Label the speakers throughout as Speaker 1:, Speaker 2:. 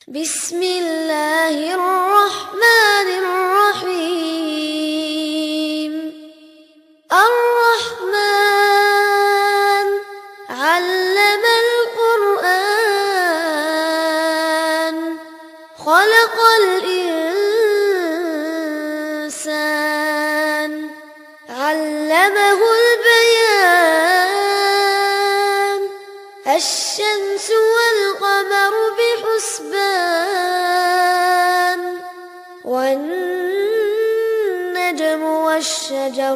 Speaker 1: بسم الله الرحمن الرحيم الرحمن علم القرآن خلق الإنسان علمه البيان الشمس والقمر بحسبان والنجم والشجر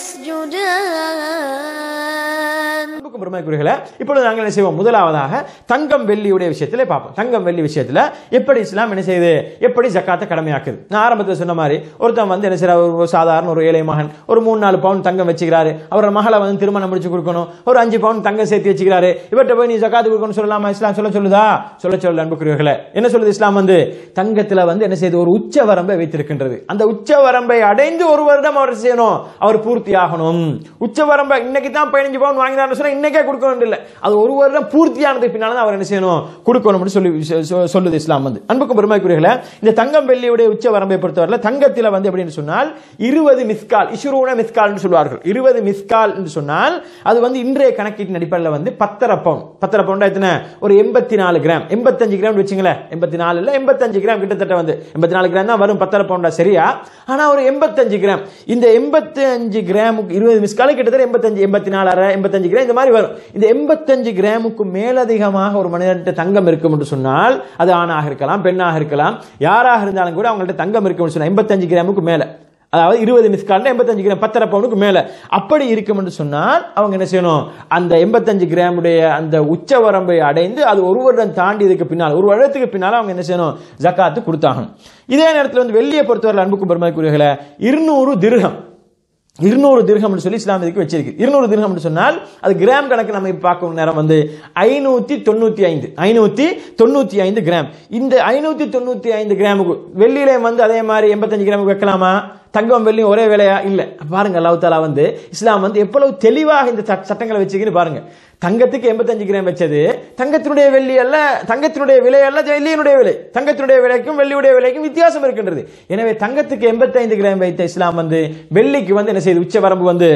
Speaker 1: يسجدان.
Speaker 2: இப்பொழுது நாங்கள் என்ன செய்வோம்? முதலாவதாக தங்கம் வெள்ளியுடைய விஷயத்திலே பார்ப்போம். தங்கம் வெள்ளி விஷயத்துல எப்படி இஸ்லாம் என்ன செய்யுது, எப்படி ஜக்காத்தை கடமையாக்குது. நான் ஆரம்பத்தில் சொன்ன மாதிரி ஒருத்தன் வந்து என்ன செய்யறாரு, ஒரு சாதாரண ஒரு ஏழை மகன் ஒரு 3-4 பவுன் தங்கம் வச்சுக்கிறாரு. அவரோட மகளை வந்து திருமணம் முடிச்சு கொடுக்கணும், ஒரு 5 பவுன் தங்கம் சேர்த்து வச்சுக்கிறாரு. இவர்கிட்ட போய் நீ ஜக்காத்து கொடுக்கணும் சொல்லலாமா? இஸ்லாம் சொல்லுதா? சொல்ல அன்புக்குரியவர்களே, என்ன சொல்லுது இஸ்லாம்? வந்து தங்கத்துல வந்து என்ன செய்யுது, ஒரு உச்ச வரம்பை வைத்திருக்கின்றது. அந்த உச்ச வரம்பை அடைந்து ஒரு வருடம் அவர் செய்யணும், அவர் பூர்த்தி ஆகணும். உச்ச வரம்பை இன்னைக்கு தான் 15 பவுன் வாங்கினார்னு சொன்னா இன்னைக்கே கொடுக்கணும் இல்ல, அது ஒரு வருடம் பூர்த்தியானதுக்கு பின்னால அவர் என்ன செய்யணும், கொடுக்கணும்னு சொல்லுது இஸ்லாம். வந்து அன்புக்கும் பெருமைக்குரியவர்களே, இந்த தங்கம் வெள்ளியுடைய உச்ச வரம்பை பொறுத்தவரை தங்கத்தில வந்து எப்படின்னு சொன்னால் 20 மிஸ்கால், 20 மிஸ்கால் என்று சொல்வார்கள். 20 மிஸ்கால் என்று சொன்னால் அது வந்து இன்றைய கணக்கீட்டின் அடிப்படையில் வந்து 10 பவுன். 10 பவுன் எத்தனை? ஒரு 84 கிராம், 85 கிராம் வச்சுங்களேன். 84 இல்ல 85 கிராம் கிட்டத்தட்ட வந்து 84 கிராம் தான் வரும் 10 பவுண்டா, சரியா? ஆனா ஒரு 85 கிராம், இந்த 85 கிராமுக்கு 20 மிஸ்கால் கிட்டத்தட்ட 85, 84, 85 கிராம் இந்த மாதிரி வரும். இந்த 85 கிராமுக்கு மேலதிகமாக ஒரு மனிதர்கிட்ட தங்கம் இருக்கும் என்று சொன்னால், அது ஆணாக இருக்கலாம், பெண்ணாக இருக்கலாம், யாராக இருந்தாலும் கூட அவங்கள்ட்ட தங்கம் இருக்கும் சொன்னா 85 கிராமுக்கு மேல, அதாவது 20 மிஸ்கால் 85 கிராம் 10 பவுனுக்கு மேல அப்படி இருக்கும் என்று சொன்னால் அவங்க என்ன செய்யணும், அந்த 85 கிராமுடைய அந்த உச்ச வரம்பை அடைந்து அது ஒரு வருடம் தாண்டியதுக்கு பின்னால், ஒரு வருடத்துக்கு பின்னால் அவங்க என்ன செய்யணும், ஜக்காத்து கொடுத்தாகணும். இதே நேரத்தில் வந்து வெள்ளியை பொறுத்தவரை அன்புக்கும் பெருமைக்குரியவர்களே 200 திர்ஹம், 200 திர்ஹம் சொல்லி இஸ்லாம் இதுக்கு வச்சிருக்கு. 200 திர்ஹம் சொன்னால் அது கிராம் கணக்கு நம்ம பார்க்கும் நேரம் வந்து 595 கிராம். இந்த 595 கிராமுக்கு வெள்ளியிலே வந்து அதே மாதிரி 85 கிராமுக்கு வைக்கலாமா? தங்கம் வெள்ளி ஒரே விலையா? இல்ல. பாருங்க, அல்லாஹ் தஆலா வந்து இஸ்லாம் வந்து எவ்வளவு தெளிவாக இந்த சட்டங்களை வச்சிருக்குன்னு பாருங்க. தங்கத்துக்கு 85 கிராம் வச்சது தங்கத்தினுடைய வெள்ளி அல்ல, தங்கத்தினுடைய விலை அல்ல, வெள்ளியினுடைய விலை. தங்கத்தினுடைய விலைக்கும் வெள்ளியுடைய விலைக்கும் வித்தியாசம் இருக்கின்றது. எனவே தங்கத்துக்கு 85 கிராம் வைத்த இஸ்லாம் வந்து வெள்ளிக்கு வந்து என்ன செய்யுது, உச்ச வரம்பு வந்து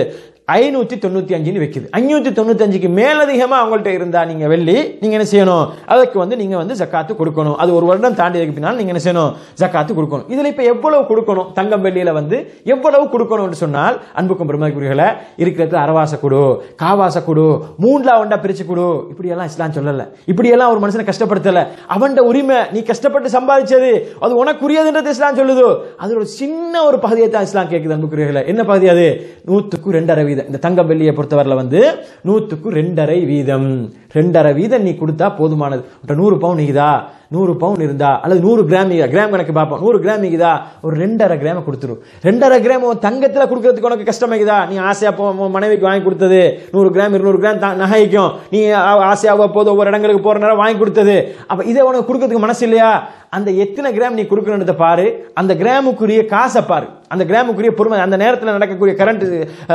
Speaker 2: 595 வைக்குது. 595க்கு மேலதிகமா அவங்கள்ட்ட இருந்தா நீங்க வெள்ளி, நீங்க என்ன செய்யணும், அதுக்கு வந்து நீங்க வந்து ஜக்காத்து கொடுக்கணும். அது ஒரு வருடம் தாண்டியதுக்கு பின்னால் நீங்க என்ன செய்யணும், ஜக்காத்து கொடுக்கணும். இதுல இப்ப எவ்வளவு கொடுக்கணும், தங்கம் வெள்ளியில வந்து எவ்வளவு கொடுக்கணும் சொன்னால் அன்புக்கும் பெருமைக்குரியவர்களே, இருக்கிறது அரவாச கொடு, காவாச கொடு, 3 ஒண்டா பிரிச்சு கொடு, இப்படி எல்லாம் இஸ்லாம் சொல்லல. இப்படி எல்லாம் ஒரு மனுஷனை கஷ்டப்படுத்தல. அவன் உரிமை, நீ கஷ்டப்பட்டு சம்பாதிச்சது அது உனக்குரியதுன்றது இஸ்லாம் சொல்லுது. அது ஒரு சின்ன ஒரு பகுதியை தான் இஸ்லாம் கேட்குது அன்புக்குரியவர்களே. என்ன பகுதி அது? 100க்கு 2.5 வீதம். இந்த தங்கம் வெள்ளியை பொறுத்தவரையில் வந்து 100க்கு 2.5 வீதம். 2.5 வீதம் நீ கொடுத்தா போதுமானது. 100 பவுன் நீக்குதா, 100 பவுன் இருந்தா அல்லது 100 கிராம், கிராம் கணக்கு பார்ப்போம், 100 கிராம் நீக்குதா, ஒரு 2.5 கிராம் கொடுத்துரும். 2.5 கிராம் தங்கத்தில் கொடுக்கறதுக்கு உனக்கு கஷ்டமாக்குதா? நீ ஆசையா மனைவிக்கு வாங்கி கொடுத்தது 100 கிராம் 200 கிராம் நகைக்கும், நீ ஆசையாக போது ஒவ்வொரு இடங்களுக்கு போற நேரம் வாங்கி கொடுத்தது, அப்ப இதை உனக்கு கொடுக்கறதுக்கு மனசு இல்லையா? அந்த எத்தனை கிராம் நீ கொடுக்கணும்ன்றத பாரு, அந்த கிராமுக்குரிய காசை பாரு, அந்த கிராமுக்குரிய பொறுமை, அந்த நேரத்தில் நடக்கக்கூடிய கரண்ட்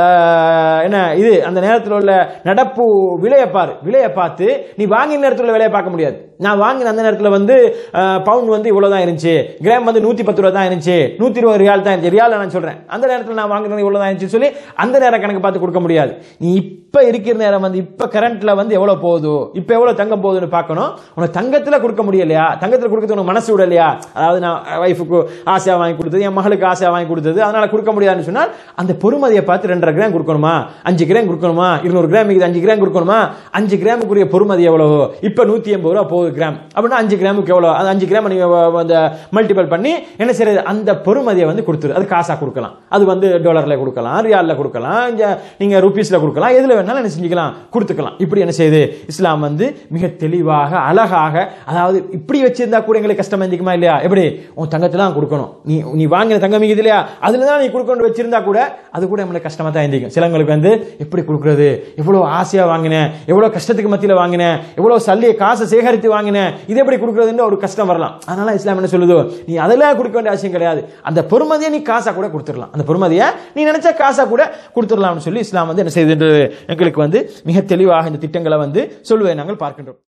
Speaker 2: என்ன இது, அந்த நேரத்தில் உள்ள நடப்பு விலையை பாரு. விலையை பார்த்து நீ வாங்கின நேரத்தில் உள்ள விலையை பார்க்க முடியாது. நான் வாங்கின அந்த நேரத்தில் வந்து பவுண்ட் வந்து இவ்வளவுதான் இருந்துச்சு, கிராம் வந்து 110 ரூபா தான் இருந்துச்சு, 120 ரியால் தான் இருந்துச்சு, ரியால் நான் சொல்றேன், அந்த நேரத்தில் நான் வாங்கினது இவ்வளவுதான் இருந்துச்சு சொல்லி அந்த நேரம் கணக்கு பார்த்து கொடுக்க முடியாது. நீ இப்ப இருக்கிற நேரம் வந்து இப்ப கரண்ட்ல வந்து எவ்வளவு போகுது, இப்ப எவ்வளவு தங்கம் போகுதுன்னு பார்க்கணும். உனக்கு தங்கத்துல கொடுக்க முடியலையா, தங்கத்துல கொடுக்கறது உனக்கு மனசு விடலையா, அதாவது நான் வைஃபுக்கு ஆசையா வாங்கி கொடுத்தது, என் மகளுக்கு ஆசையா வாங்கி கொடுத்தது, அதனால கொடுக்க முடியாதுன்னு சொன்னால் அந்த பொறுமதியை பார்த்து 2.5 கிராம் கொடுக்கணுமா, 5 கிராம் கொடுக்கணுமா, 200 கிராம் 5 கிராம் கொடுக்கணுமா, 5 கிராமுக்குரிய பொறுமதி எவ்வளவு, இப்ப 180 ரூபா போகுது கிராம், அப்படின்னா 5 கிராமுக்கு எவ்வளவு, அது 5 கிராம் நீங்க மல்டிபிள் பண்ணி என்ன செய்யறது, அந்த பொறுமதியை வந்து கொடுத்துரு. அது காசா கொடுக்கலாம், அது வந்து டாலர்ல கொடுக்கலாம், ரியால்ல கொடுக்கலாம், நீங்க ருபீஸ்ல கொடுக்கலாம், எதுல வேணாலும் என்ன செஞ்சுக்கலாம், கொடுத்துக்கலாம். இப்படி என்ன செய்யுது இஸ்லாம் வந்து மிக தெளிவாக அழகாக, அதாவது இப்படி வச்சிருந்தா கூட எங்களுக்கு கஷ்டம் இருந்துக்குமா இல்லையா? எப்படி உன் தங்கத்துல தான் கொடுக்கணும், நீ வாங்கின தங்கம் இது இல்லையா, அதுலதான் நீ கொடுக்கணும் வச்சிருந்தா கூட அது கூட நம்மளுக்கு கஷ்டமா தான் இருந்துக்கும். சிலங்களுக்கு வந்து எப்படி கொடுக்கறது, எவ்வளவு ஆசையா வாங்கினேன், எவ்வளவு கஷ்டத்துக்கு மத்தியில வாங்கினேன், எவ்வளவு சல்லிய காசை சேகரித்து வாங்கினேன், இது எப்படி கொடுக்கறதுன்னு ஒரு கஷ்டம் வரலாம். அதனால இஸ்லாம் என்ன சொல்லுது, நீ அதெல்லாம் கொடுக்க வேண்டிய அவசியம் கிடையாது, அந்த பொறுமதியை நீ காசா கூட கொடுத்துடலாம், அந்த பொறுமதியை நீ நினைச்சா காசா கூட கொடுத்துடலாம்னு சொல்லி இஸ்லாம் வந்து என்ன செய்யுது எங்களுக்கு வந்து மிக தெளிவாக இந்த திட்டங்களை வந்து சொல்லுவதை நாங்கள் பார்க்கின்றோம்.